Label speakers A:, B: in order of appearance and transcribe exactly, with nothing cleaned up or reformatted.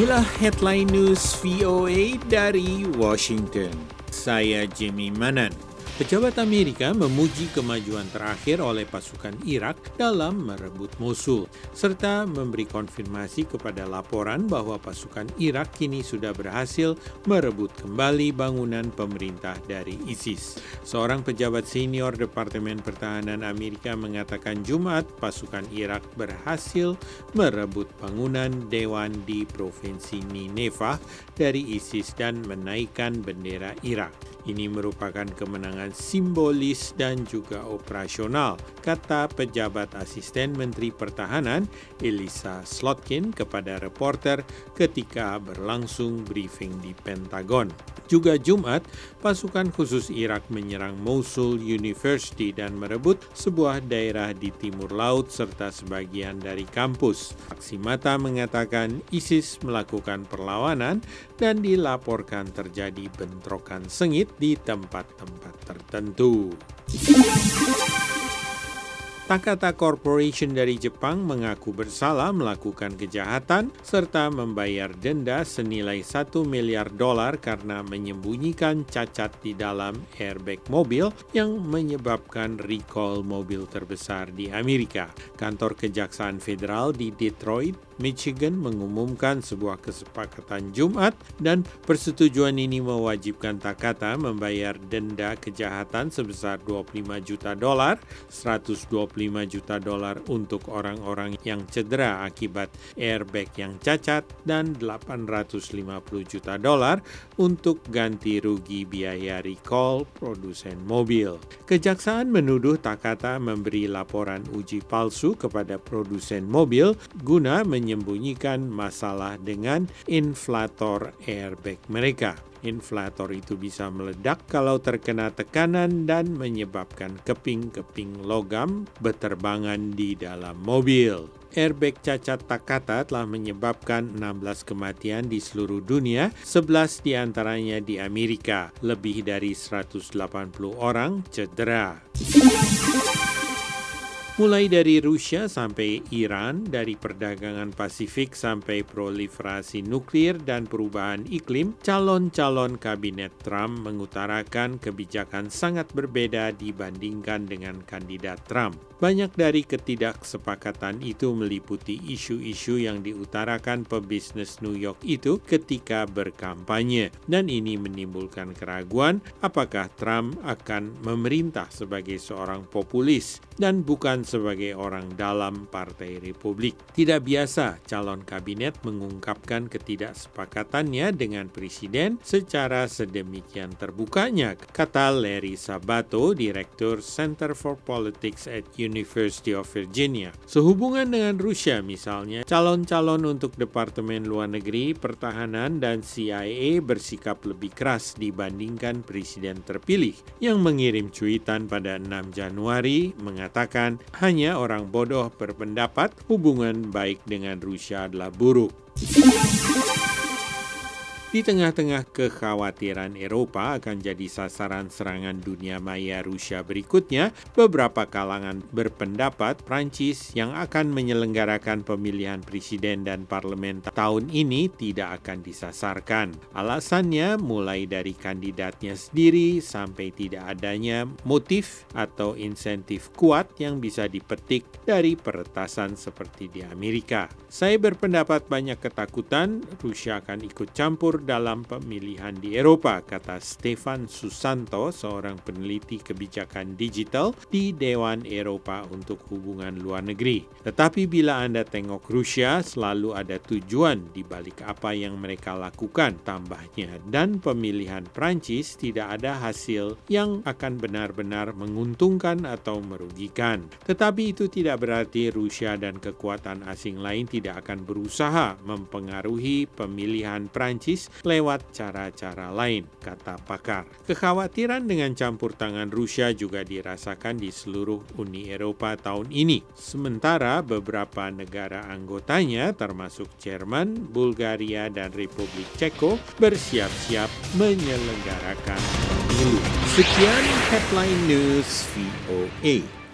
A: Inilah headline news V O A dari Washington. Saya Jimmy Manan. Pejabat Amerika memuji kemajuan terakhir oleh pasukan Irak dalam merebut Mosul, serta memberi konfirmasi kepada laporan bahwa pasukan Irak kini sudah berhasil merebut kembali bangunan pemerintah dari ISIS. Seorang pejabat senior Departemen Pertahanan Amerika mengatakan Jumat pasukan Irak berhasil merebut bangunan dewan di Provinsi Nineveh dari ISIS dan menaikkan bendera Irak. Ini merupakan kemenangan simbolis dan juga operasional, kata pejabat asisten Menteri Pertahanan Elissa Slotkin kepada reporter ketika berlangsung briefing di Pentagon. Juga Jumat, pasukan khusus Irak menyerang Mosul University dan merebut sebuah daerah di timur laut serta sebagian dari kampus. Saksi mata mengatakan ISIS melakukan perlawanan dan dilaporkan terjadi bentrokan sengit di tempat-tempat tertentu. Takata Corporation dari Jepang mengaku bersalah melakukan kejahatan serta membayar denda senilai satu miliar dolar karena menyembunyikan cacat di dalam airbag mobil yang menyebabkan recall mobil terbesar di Amerika. Kantor Kejaksaan Federal di Detroit, Michigan mengumumkan sebuah kesepakatan Jumat dan persetujuan ini mewajibkan Takata membayar denda kejahatan sebesar dua puluh lima juta dolar, seratus dua puluh lima juta dolar untuk orang-orang yang cedera akibat airbag yang cacat dan delapan ratus lima puluh juta dolar untuk ganti rugi biaya recall produsen mobil. Kejaksaan menuduh Takata memberi laporan uji palsu kepada produsen mobil guna menyembunyikan masalah dengan inflator airbag mereka. Inflator itu bisa meledak kalau terkena tekanan dan menyebabkan keping-keping logam berterbangan di dalam mobil. Airbag cacat Takata telah menyebabkan enam belas kematian di seluruh dunia, sebelas diantaranya di Amerika. Lebih dari seratus delapan puluh orang cedera. Mulai dari Rusia sampai Iran, dari perdagangan Pasifik sampai proliferasi nuklir dan perubahan iklim, calon-calon kabinet Trump mengutarakan kebijakan sangat berbeda dibandingkan dengan kandidat Trump. Banyak dari ketidaksepakatan itu meliputi isu-isu yang diutarakan pebisnis New York itu ketika berkampanye, dan ini menimbulkan keraguan apakah Trump akan memerintah sebagai seorang populis dan bukan sebagai orang dalam Partai Republik. Tidak biasa calon kabinet mengungkapkan ketidaksepakatannya dengan presiden secara sedemikian terbukanya, kata Larry Sabato, Direktur Center for Politics at University of Virginia. Sehubungan dengan Rusia misalnya, calon-calon untuk Departemen Luar Negeri, Pertahanan, dan C I A bersikap lebih keras dibandingkan presiden terpilih yang mengirim cuitan pada enam Januari mengatakan hanya orang bodoh berpendapat hubungan baik dengan Rusia adalah buruk. Di tengah-tengah kekhawatiran Eropa akan jadi sasaran serangan dunia maya Rusia berikutnya, beberapa kalangan berpendapat Prancis yang akan menyelenggarakan pemilihan presiden dan parlemen tahun ini tidak akan disasarkan. Alasannya mulai dari kandidatnya sendiri sampai tidak adanya motif atau insentif kuat yang bisa dipetik dari peretasan seperti di Amerika. Saya berpendapat banyak ketakutan Rusia akan ikut campur dalam pemilihan di Eropa, kata Stefan Susanto, seorang peneliti kebijakan digital di Dewan Eropa untuk Hubungan Luar Negeri. Tetapi bila Anda tengok Rusia, selalu ada tujuan di balik apa yang mereka lakukan, tambahnya, dan pemilihan Prancis tidak ada hasil yang akan benar-benar menguntungkan atau merugikan. Tetapi itu tidak berarti Rusia dan kekuatan asing lain tidak akan berusaha mempengaruhi pemilihan Prancis lewat cara-cara lain, kata pakar. Kekhawatiran dengan campur tangan Rusia juga dirasakan di seluruh Uni Eropa tahun ini. Sementara beberapa negara anggotanya termasuk Jerman, Bulgaria, dan Republik Ceko bersiap-siap menyelenggarakan pemilu. Sekian Headline News V O A.